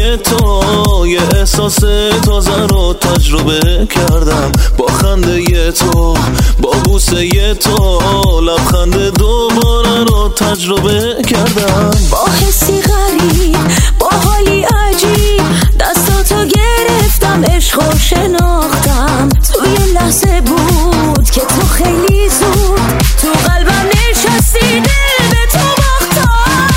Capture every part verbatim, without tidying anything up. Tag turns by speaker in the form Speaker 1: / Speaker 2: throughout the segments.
Speaker 1: زیبای تو یه احساس تازه رو تجربه کردم، با خنده تو، با بوسه تو، لبخند دوباره رو تجربه کردم.
Speaker 2: با حسی غریب، با حالی عجیب، دستاتو گرفتم، عشقو شناختم. توی لحظه بود که تو خیلی زود تو قلبم نشستی، دل به تو باختم.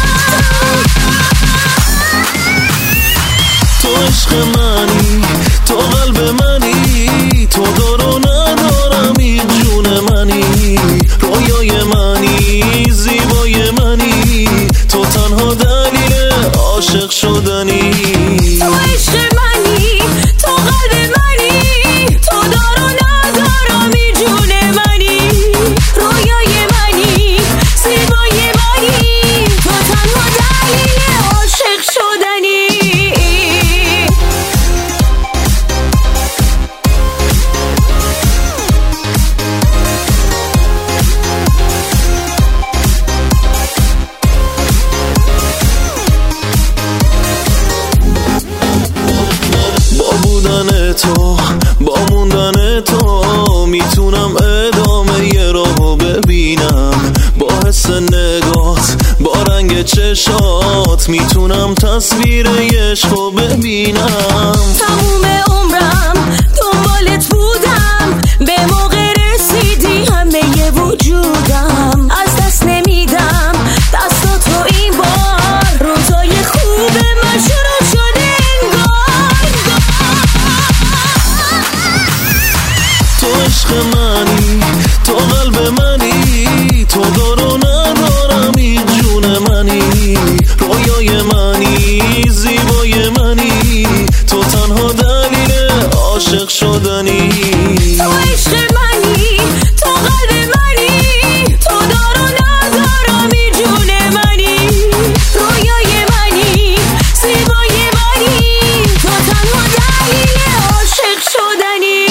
Speaker 1: تو عشق منی، تو قلب منی، تو دار و ندارمی، جون منی، رویای منی، زیبای منی، تو تنها دلیل عاشق شدنی.
Speaker 2: تو عشق منی، تو قلب منی، تو دار و ندارمی، جون منی، رویای منی، زیبای منی، تو تنها دلیل عاشق شدنی.
Speaker 1: تو با موندن تو میتونم ادامه یه راهو ببینم، با حس نگات، با رنگ چشات میتونم تصویر عشقو ببینم.
Speaker 2: تموم عمرم دنبالت بودم، به موقع رسیدی همه وجودم، از دست نمیدم دستاتو این بار، روزای خوب من شروع شده انگار.
Speaker 1: تو عشق منی، تو قلب منی، تو دار و ندارمی، جون منی، رویای منی، زیبای منی، تو تنها دلیل عاشق شدنی.
Speaker 2: تو عشق منی، تو قلب منی، تو دار و ندارمی، جون منی، رویای منی، زیبای منی، تو تنها دلیل عاشق شدنی.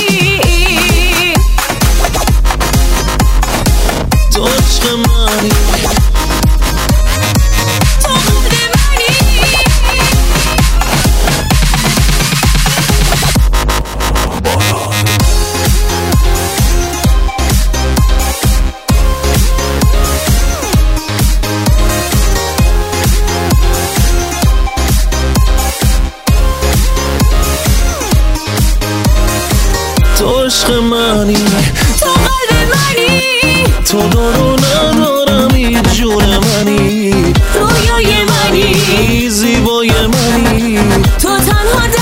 Speaker 1: تو عشق منی،
Speaker 2: تو قلب منی.
Speaker 1: تو عشق منی،
Speaker 2: تو قلب منی،
Speaker 1: تو دار و ندارمی، جون منی،
Speaker 2: رویای منی،
Speaker 1: زیبای منی،
Speaker 2: تو تنها